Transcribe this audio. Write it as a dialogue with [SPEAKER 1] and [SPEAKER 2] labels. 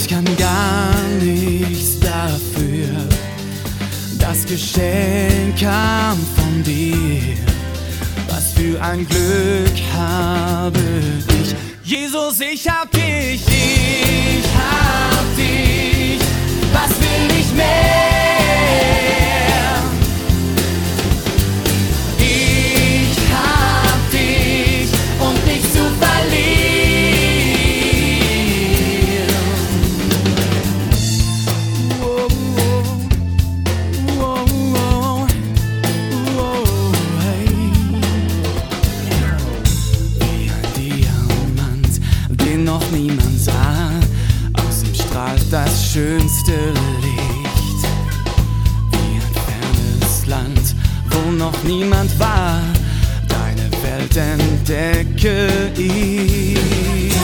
[SPEAKER 1] Ich kann gar nichts dafür, das Geschenk kam von dir. Was für ein Glück habe ich. Jesus, ich hab dich, ich hab dich. Was will ich mehr? Ich hab dich und nichts zu verlieren. Noch niemand sah, aus ihm strahlt das schönste Licht. Wie ein fernes Land, wo noch niemand war, deine Welt entdecke ich.